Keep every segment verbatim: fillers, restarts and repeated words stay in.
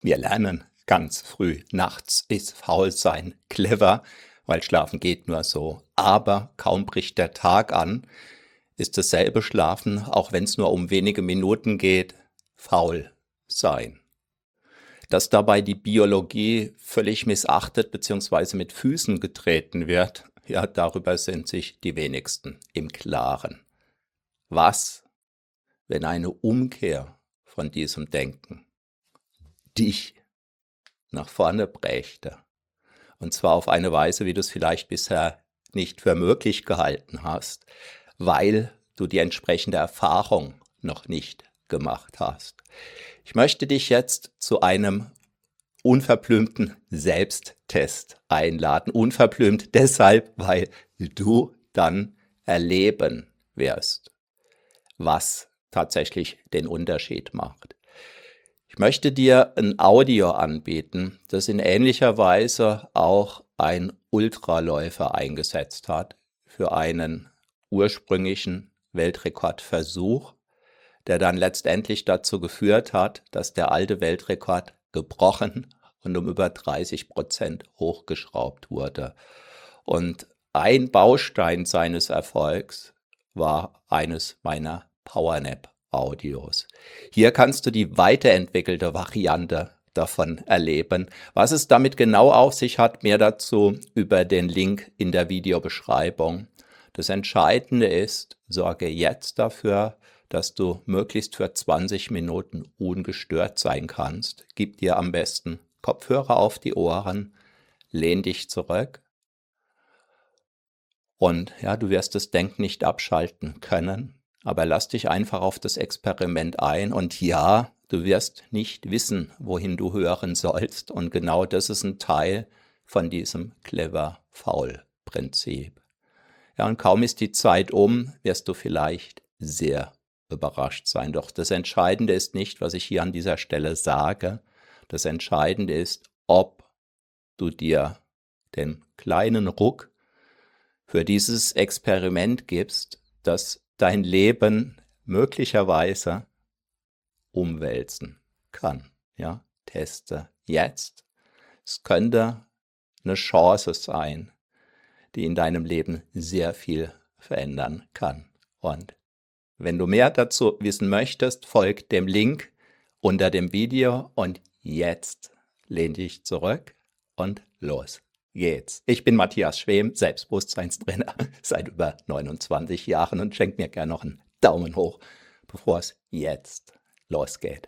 Wir lernen ganz früh, nachts ist Faulsein clever, weil Schlafen geht nur so. Aber kaum bricht der Tag an, ist dasselbe Schlafen, auch wenn es nur um wenige Minuten geht, faul sein. Dass dabei die Biologie völlig missachtet bzw. mit Füßen getreten wird, ja, darüber sind sich die wenigsten im Klaren. Was, wenn eine Umkehr von diesem Denken dich nach vorne brächte? Und zwar auf eine Weise, wie du es vielleicht bisher nicht für möglich gehalten hast, weil du die entsprechende Erfahrung noch nicht gemacht hast. Ich möchte dich jetzt zu einem unverblümten Selbsttest einladen. Unverblümt deshalb, weil du dann erleben wirst, was tatsächlich den Unterschied macht. Ich möchte dir ein Audio anbieten, das in ähnlicher Weise auch ein Ultraläufer eingesetzt hat für einen ursprünglichen Weltrekordversuch, der dann letztendlich dazu geführt hat, dass der alte Weltrekord gebrochen und um über dreißig Prozent hochgeschraubt wurde. Und ein Baustein seines Erfolgs war eines meiner Powernap-Audios. Hier kannst du die weiterentwickelte Variante davon erleben. Was es damit genau auf sich hat, mehr dazu über den Link in der Videobeschreibung. Das Entscheidende ist, sorge jetzt dafür, dass du möglichst für zwanzig Minuten ungestört sein kannst. Gib dir am besten Kopfhörer auf die Ohren, lehn dich zurück und ja, du wirst das Denken nicht abschalten können, aber lass dich einfach auf das Experiment ein und ja, du wirst nicht wissen, wohin du hören sollst und genau das ist ein Teil von diesem Clever-Faul-Prinzip. Ja, und kaum ist die Zeit um, wirst du vielleicht sehr überrascht sein. Doch das Entscheidende ist nicht, was ich hier an dieser Stelle sage. Das Entscheidende ist, ob du dir den kleinen Ruck für dieses Experiment gibst, das dein Leben möglicherweise umwälzen kann. Ja, teste jetzt. Es könnte eine Chance sein, die in deinem Leben sehr viel verändern kann. Und wenn du mehr dazu wissen möchtest, folg dem Link unter dem Video und jetzt lehn dich zurück und los geht's. Ich bin Matthias Schwem, Selbstbewusstseinstrainer seit über neunundzwanzig Jahren und schenk mir gerne noch einen Daumen hoch, bevor es jetzt losgeht.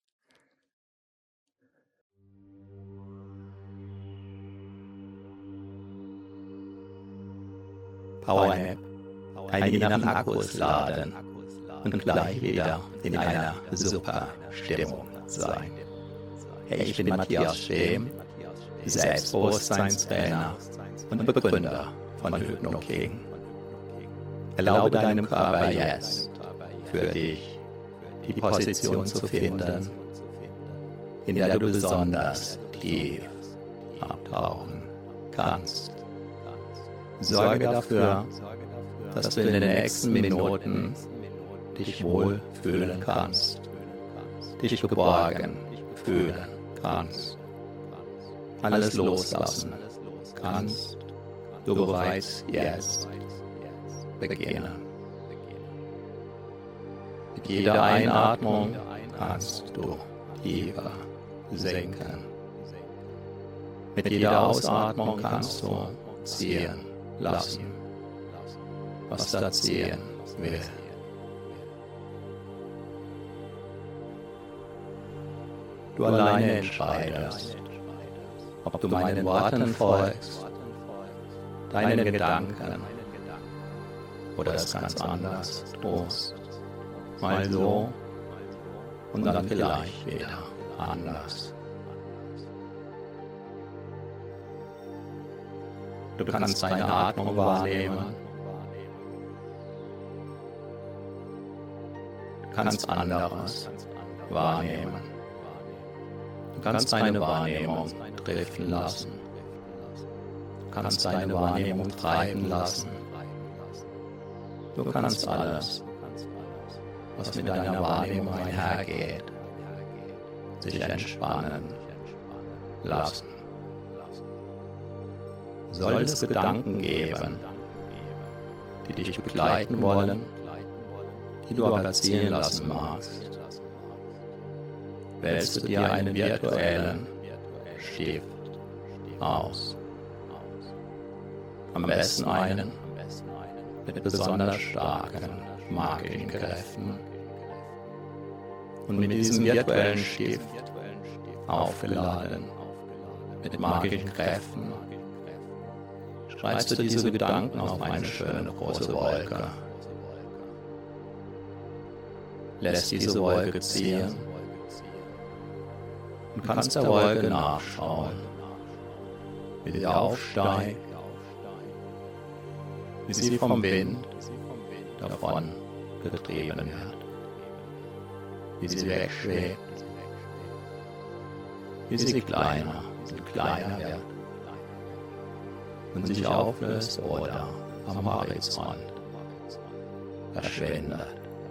Powernap. Einige inneren Akkus laden und gleich wieder in einer super Stimmung sein. Hey, ich bin Matthias Schwem, Selbstbewusstseinstrainer und Begründer von Hypnoking. Erlaube deinem Körper jetzt für dich die Position zu finden, in der du besonders tief abtauchen kannst. Sorge dafür, dass du in den nächsten Minuten dich wohl fühlen kannst, dich geborgen fühlen kannst, alles loslassen kannst, du bereits jetzt beginnen. Mit jeder Einatmung kannst du tiefer sinken. Mit jeder Ausatmung kannst du ziehen lassen, was da ziehen will. Du alleine entscheidest, ob du meinen Worten folgst, deinen Gedanken oder es ganz anders tust. Mal so und dann vielleicht wieder anders. Du kannst deine Atmung wahrnehmen. Du kannst anderes wahrnehmen. Du kannst deine Wahrnehmung driften lassen. Du kannst deine Wahrnehmung treiben lassen. Du kannst alles, was mit deiner Wahrnehmung einhergeht, sich entspannen lassen. Soll es Gedanken geben, die dich begleiten wollen, die du aber ziehen lassen magst, wählst du dir einen virtuellen Stift aus. Am besten einen mit besonders starken magischen Kräften. Und mit diesem virtuellen Stift, aufgeladen mit magischen Kräften, schreibst du diese Gedanken auf eine schöne große Wolke. Lässt diese Wolke ziehen und kannst der Wolke nachschauen, wie sie aufsteigt, wie sie vom Wind davon getrieben wird, wie sie wegschwebt, wie sie kleiner und kleiner wird und sich auflöst oder am Horizont verschwindet.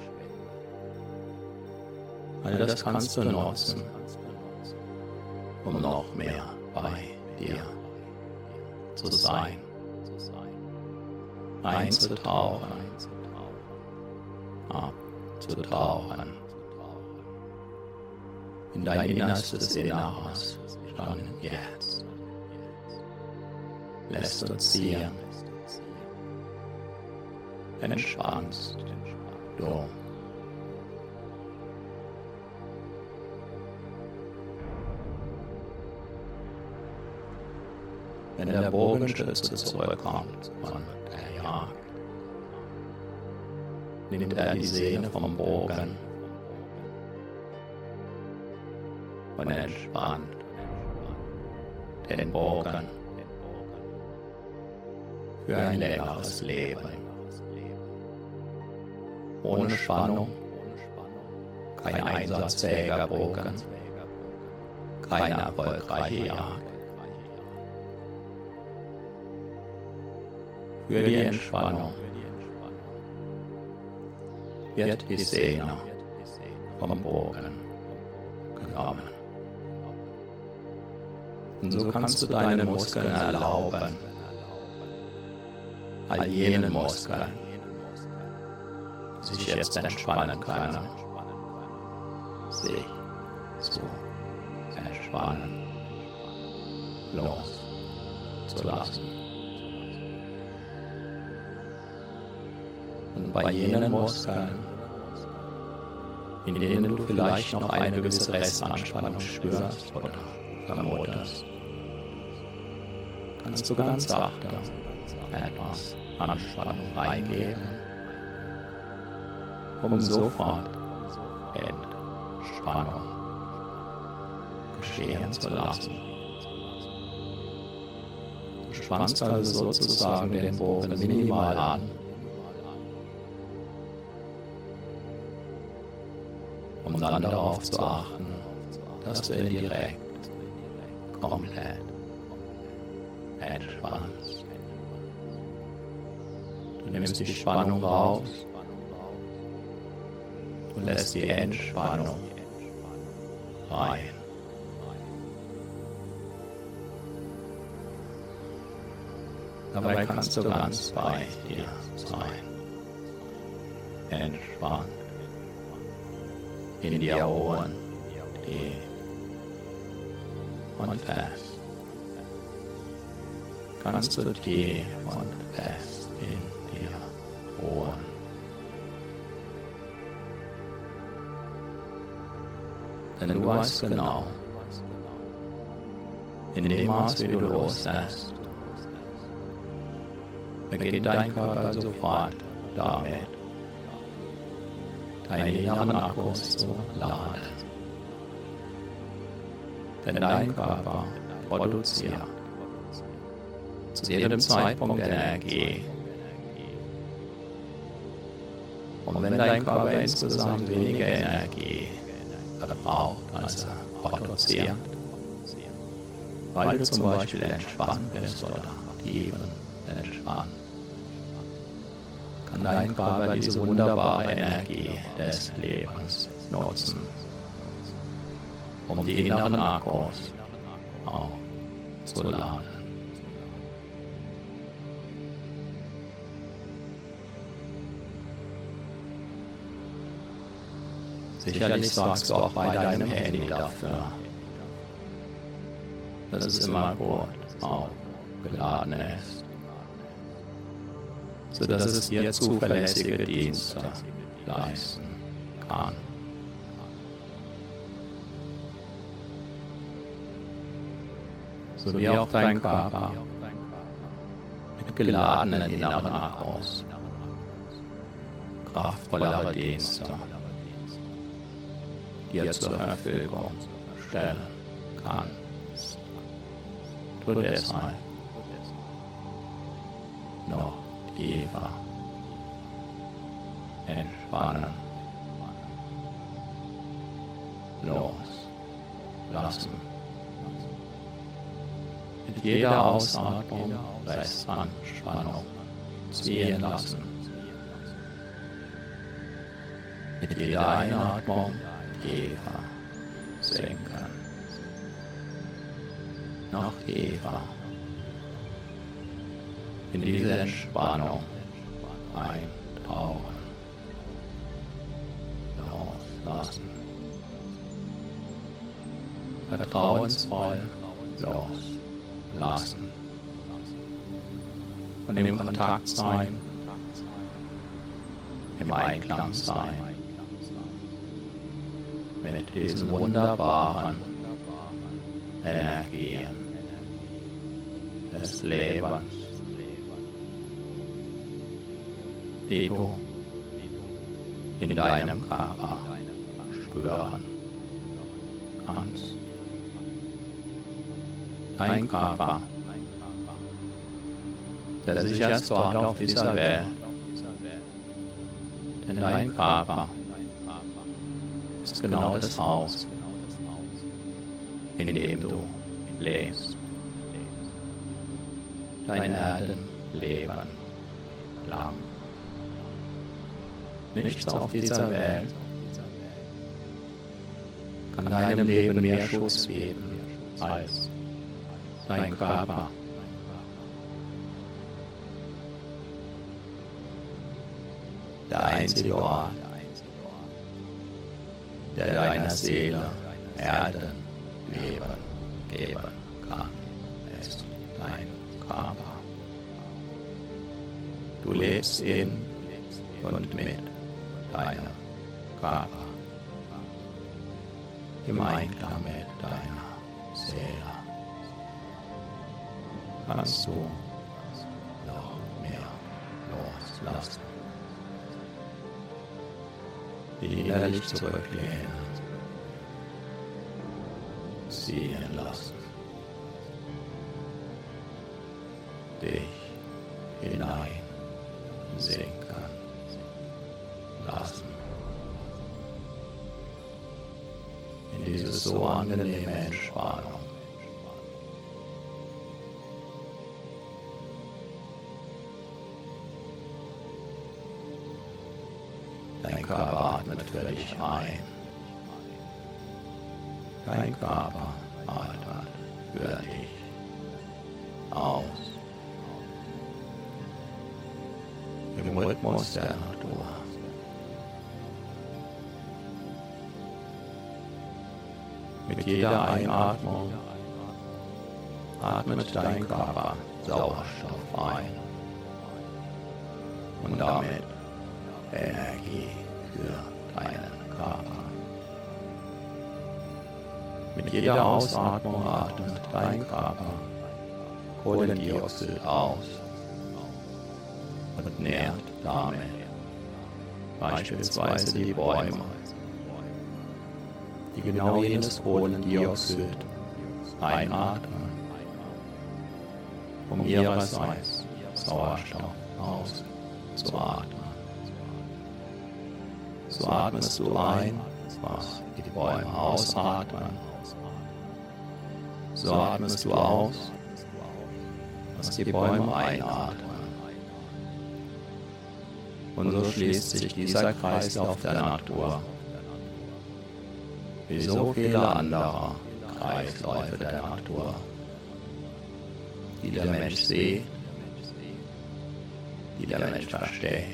All das kannst du nutzen, um noch mehr bei dir zu sein, einzutauchen, abzutauchen in dein innerstes Inneres, schon jetzt. Lässt du ziehen, entspannst du. Wenn der Bogenschütze zurückkommt von der Jagd, nimmt er die Sehne vom Bogen und entspannt den Bogen für ein längeres Leben. Ohne Spannung, kein einsatzfähiger Bogen, keine erfolgreiche Jagd. Für die Entspannung wird die Sehne vom Bogen genommen. Und so kannst du deine Muskeln erlauben, all jene Muskeln, die sich jetzt entspannen können, sich zu entspannen, loszulassen. Und bei jenen Muskeln, in denen du vielleicht noch eine gewisse Restanspannung spürst oder vermutest, kannst du ganz sachte etwas Anspannung reingeben, um sofort Entspannung geschehen zu lassen. Du spannst also sozusagen den Bogen minimal an, um dann darauf zu achten, dass du ihn direkt komplett entspannst. Du nimmst die Spannung raus und lässt die Entspannung rein. Dabei kannst du ganz bei dir sein, entspannt, in dir ruhen, tief und fest. Kannst du tief und fest in dir ruhen. Denn du weißt genau, in dem Maß, wie du loslässt, beginnt dein Körper sofort damit, deine inneren Akkus zu laden. Denn dein Körper produziert zu jedem Zeitpunkt Energie. Und wenn dein Körper insgesamt weniger Energie verbraucht, als er produziert, weil du zum Beispiel entspannt bist oder tiefen entspannt, kann dein Körper diese wunderbare Energie des Lebens nutzen, um die inneren Akkus auch zu laden. Sicherlich sorgst du auch bei deinem Handy dafür, dass es immer gut aufgeladen ist, sodass es dir zuverlässige Dienste leisten kann. So wie auch dein Körper mit geladenen inneren Akkus kraftvollere Dienste dir zur Verfügung stellen kannst. Tu deshalb noch tiefer entspannen, loslassen. Mit jeder Ausatmung Restanspannung ziehen lassen. Mit jeder Einatmung tiefer sinken. Noch tiefer in diese Entspannung eintauchen. Loslassen. Vertrauensvoll loslassen. Und im Kontakt sein, im Einklang sein mit diesen wunderbaren Energien des Lebens, die du in deinem Körper spüren kannst. Dein Körper, der sich erst dort auf dieser Welt, denn dein Körper ist genau das Haus, in dem du lebst. Dein Erdenleben lang. Nichts auf dieser Welt kann deinem Leben mehr Schutz geben als dein Körper. Der einzige Ort, der deiner Seele Erdenleben geben kann, ist dein Körper. Du lebst in und mit deinem Körper, im Einklang mit deiner Seele. Kannst du noch mehr loslassen, dich innerlich zurücklehnen, ziehen lassen, dich hinein sinken lassen in diese so angenehme Entspannung. Dein Körper atmet für dich ein. Dein Körper atmet für dich aus. Im Rhythmus der Natur. Mit jeder Einatmung atmet dein Körper Sauerstoff ein und damit Energie für deinen Körper. Mit jeder Ausatmung atmet dein Körper Kohlendioxid aus und nährt damit beispielsweise die Bäume, die genau jenes Kohlendioxid einatmen, um ihrerseits Sauerstoff auszuatmen. So atmest du ein, was die Bäume ausatmen. So atmest du aus, was die Bäume einatmen. Und so schließt sich dieser Kreislauf der Natur wie so viele andere Kreisläufe der Natur, die der Mensch sieht, die der Mensch versteht,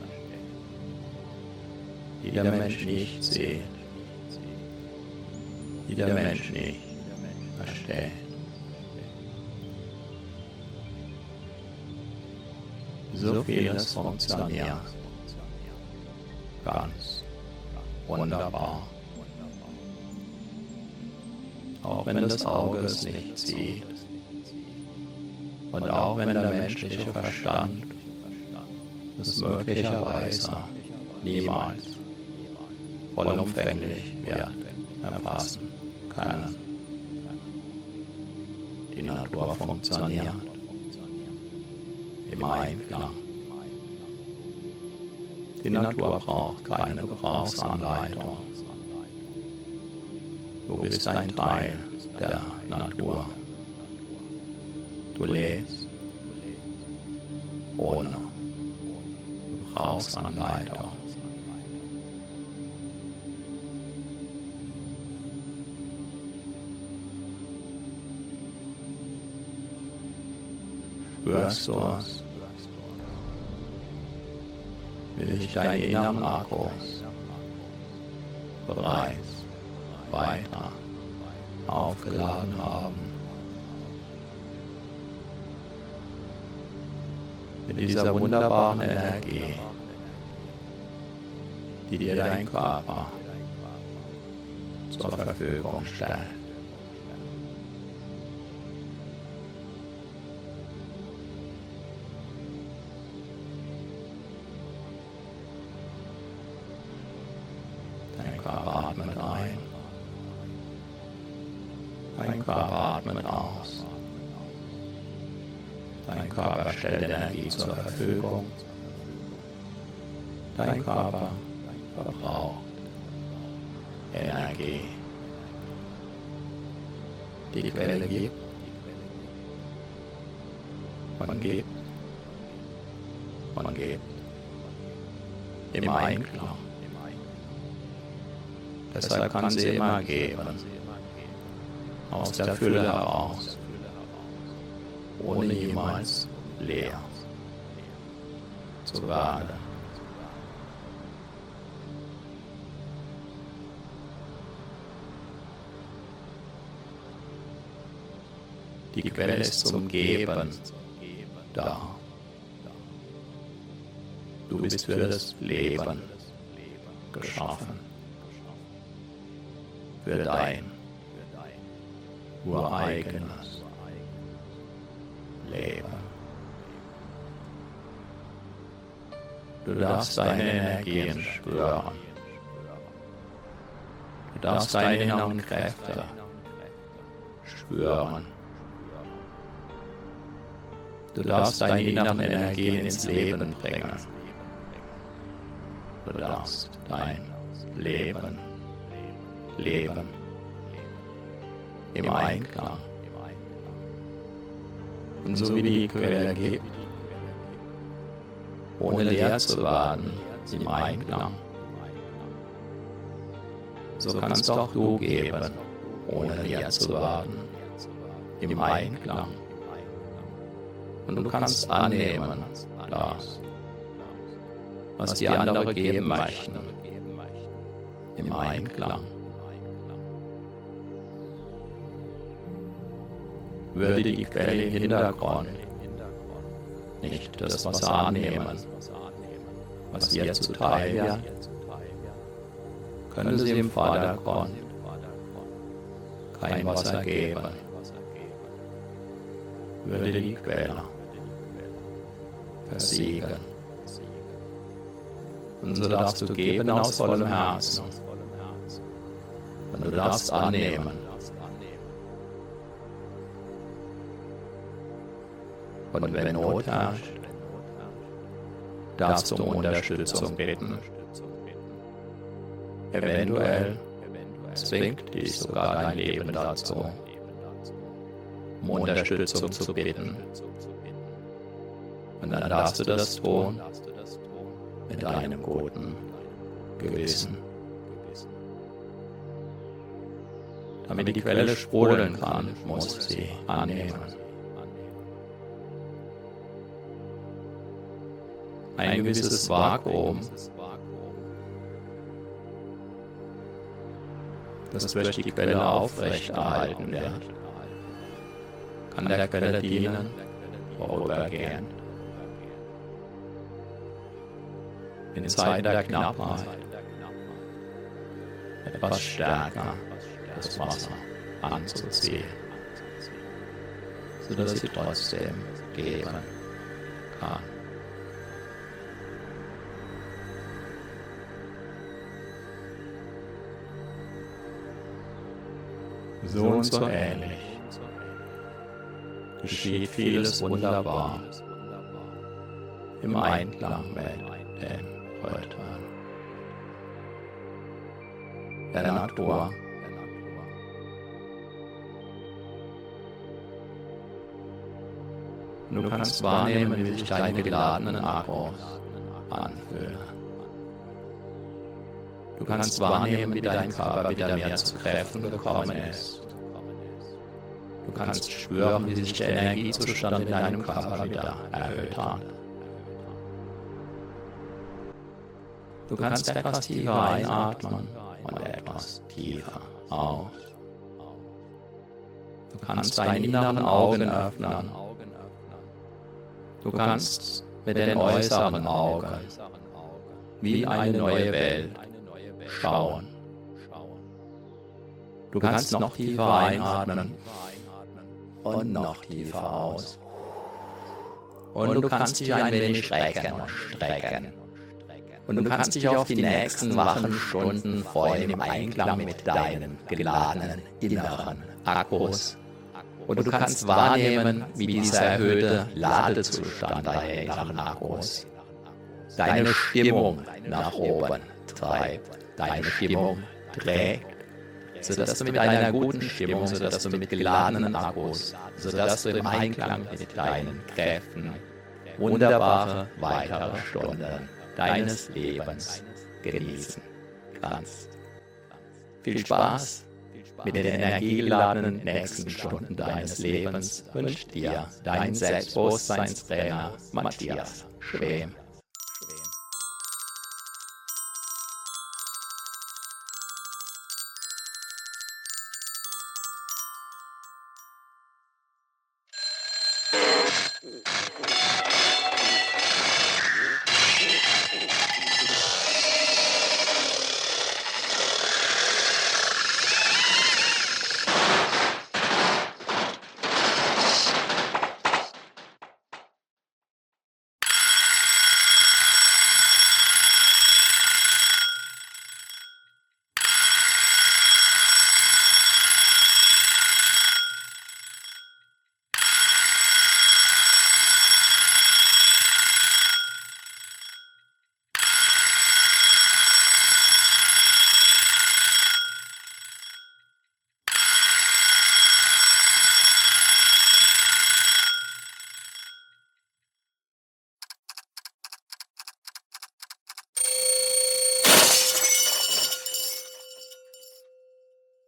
die der Mensch nicht sieht, die der Mensch nicht versteht. So vieles funktioniert ganz wunderbar, auch wenn das Auge es nicht sieht und auch wenn der menschliche Verstand es möglicherweise niemals vollumfänglich wird erfassen können. Die Natur funktioniert im Einklang. Die Natur braucht keine Gebrauchsanleitung. Du bist ein Teil der Natur. Du lebst ohne Gebrauchsanleitung. Hörst du es? Will ich deine inneren Akkus bereits weiter aufgeladen haben? Mit dieser wunderbaren Energie, die dir dein Körper zur Verfügung stellt. Dein Körper atmet ein, dein Körper atmet aus. Dein Körper stellt Energie zur Verfügung. Dein Körper verbraucht Energie. Die Quelle gibt und gibt und gibt im Einklang. Deshalb kann sie immer geben, aus der Fülle heraus, ohne jemals leer zu werden. Die Quelle ist zum Geben da. Du bist für das Leben geschaffen. Für dein ureigenes Leben. Du darfst deine Energien spüren. Du darfst deine inneren Kräfte spüren. Du darfst deine inneren Energien ins Leben bringen. Du darfst dein Leben leben im Einklang. Und so wie die Quelle gibt, ohne leer zu werden, im Einklang, so kannst auch du geben, ohne leer zu werden, im Einklang. Und du kannst annehmen, das, was die anderen geben möchten, im Einklang. Würde die Quelle im Hintergrund nicht das Wasser annehmen, was ihr zuteil wird, können sie im Vordergrund kein Wasser geben. Würde die Quelle versiegen. Und so darfst du geben aus vollem Herzen. Und du darfst annehmen. Und wenn Not herrscht, darfst du um Unterstützung bitten. Eventuell zwingt dich sogar dein Leben dazu, um Unterstützung zu bitten. Und dann darfst du das tun mit einem guten Gewissen. Damit die Quelle sprudeln kann, musst du sie annehmen. Ein gewisses Vakuum, das durch die Quelle aufrechterhalten wird, kann der Quelle dienen, vorübergehend. In Zeiten der Knappheit etwas stärker das Wasser anzuziehen, sodass sie trotzdem geben kann. So und so ähnlich geschieht vieles wunderbar im Einklang mit den Rhythmen der Natur. Du kannst wahrnehmen, wie sich deine geladenen Akkus anfühlen. Du kannst wahrnehmen, wie dein Körper wieder mehr zu Kräften gekommen ist. Du kannst spüren, wie sich der Energiezustand in deinem Körper wieder erhöht hat. Du kannst etwas tiefer einatmen und etwas tiefer aus. Du kannst deine inneren Augen öffnen. Du kannst mit den äußeren Augen wie eine neue Welt schauen. Du kannst noch tiefer einatmen und noch tiefer aus. Und du kannst dich ein wenig strecken und strecken. Und du kannst dich auf die nächsten wachen Stunden freuen im Einklang mit deinen geladenen inneren Akkus. Und du kannst wahrnehmen, wie dieser erhöhte Ladezustand deiner inneren Akkus deine Stimmung nach oben treibt, deine Stimmung trägt, sodass du mit einer guten Stimmung, sodass du mit geladenen Akkus, sodass du im Einklang mit deinen Kräften wunderbare weitere Stunden deines Lebens genießen kannst. Viel Spaß mit den energiegeladenen nächsten Stunden deines Lebens wünscht dir dein Selbstbewusstseinstrainer Matthias Schwem.